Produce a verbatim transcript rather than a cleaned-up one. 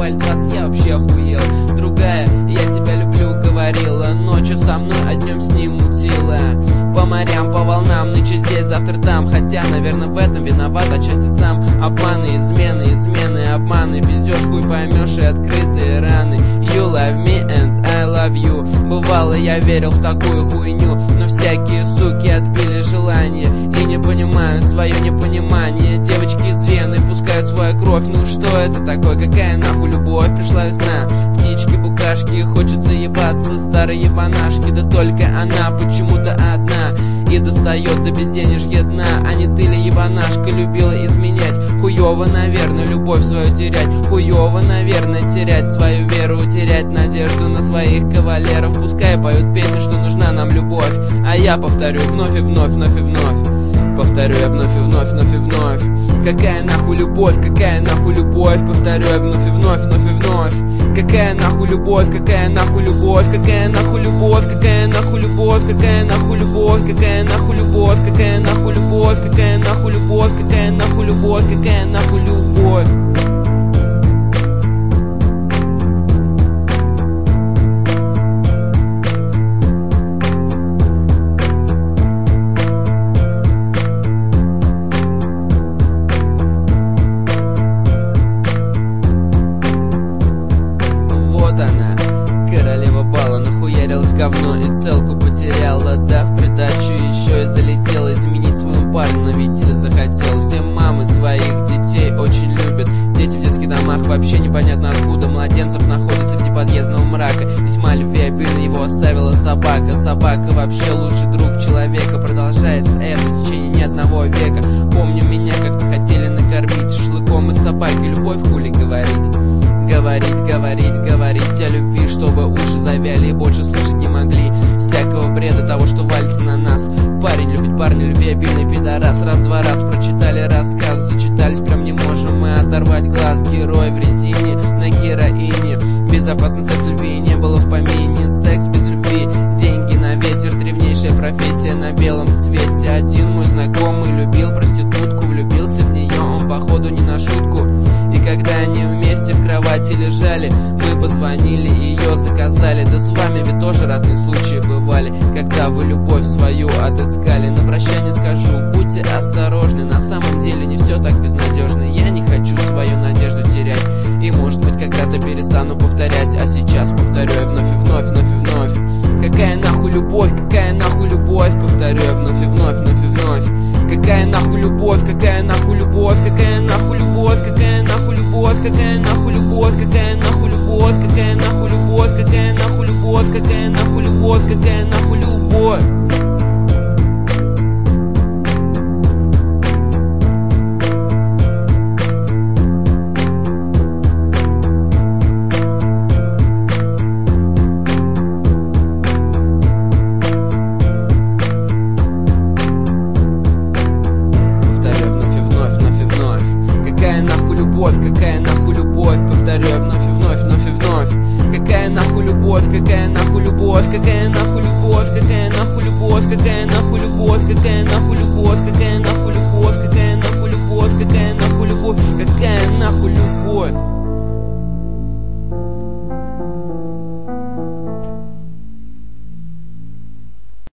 или двадцать, я вообще охуел. Другая, я тебя люблю, говорила, ночью со мной, а днем с ним мутила. По морям, по волнам, нынче здесь, завтра там. Хотя, наверное, в этом виноват отчасти сам. Обманы, измены, измены, обманы, пиздёж, хуй поймешь и открытые раны. You love me and I love you. Бывало, я верил в такую хуйню, но всякие суки отбили желание и не понимают свое непонимание. Девочки из Вены пускают свою кровь. Ну что это такое? Какая нахуй любовь? Пришла весна, птички, букашки, хочется ебаться, старые ебанашки. Да только она почему-то одна и достает до безденежья дна. А не ты ли, ебанашка, любила изменять? Хуёво, наверное, любовь свою терять. Хуёво, наверное, терять свою веру, терять надежду на своих кавалеров. Пускай поют песни, что нужна нам любовь, а я повторю вновь и вновь, вновь и вновь. Повторю я вновь и вновь, вновь и вновь. Какая нахуй любовь, какая нахуй любовь? Повторю я вновь и вновь, вновь и вновь. Какая нахуй любовь, какая нахуй любовь? Какая нахуй любовь, какая нахуй любовь? Какая нахуй любовь, какая нахуй любовь? Какая нахуй любовь, какая нахуй любовь? Какая нахуй любовь, какая нахуй любовь? Она, королева бала, нахуярилась говно и целку потеряла. Да, в придачу еще и залетела изменить своему парню, но видите, захотел. Все мамы своих детей очень любят. Дети в детских домах вообще непонятно откуда. Младенцев находят среди подъездного мрака. Весьма любвеобильно его оставила собака. Собака вообще лучший друг человека. Продолжается это в течение ни одного века. Помню, меня как-то хотели накормить шашлыком из собаки. Любовь, хули говорить. Говорить, говорить, говорить о любви, чтобы уши завяли и больше слышать не могли всякого бреда того, что валится на нас. Парень любит парня, любвеобильный пидорас. Раз-два раз прочитали рассказ, зачитались, прям не можем мы оторвать глаз. Герой в резине, на героине. Безопасный секс любви не было в помине. Секс без любви, деньги на ветер. Древнейшая профессия на белом свете. Один мой знакомый любил проститутку, влюбился в нее он походу не на шутку. И когда они вместе в кровати лежали, мы позвонили, ее заказали. Да с вами ведь тоже разные случаи бывали, когда вы любовь свою отыскали. На прощание скажу, будьте осторожны, на самом деле не все так безнадежно. Я не хочу свою надежду терять, и может быть когда-то перестану повторять. А сейчас повторю я вновь и вновь, вновь и вновь. Какая нахуй любовь, какая нахуй любовь? Повторю я вновь и вновь, вновь и вновь. Какая нахуй любовь, какая нахуй любовь? Какая нахуй любовь, какая нахуй любовь? Какая нахуй любовь, какая нахуй любовь? Какая нахуй любовь, какая нахуй любовь? Какая нахуй любовь, какая нахуй любовь? Какая нахуй любовь, повторю я вновь и вновь, вновь и вновь. Какая нахуй любовь, какая нахуй любовь? Какая нахуй любовь, какая нахуй любовь? Какая нахуй любовь, какая нахуй любовь? Какая нахуй любовь, какая нахуй любовь? Какая нахуй любовь, какая нахуй любовь?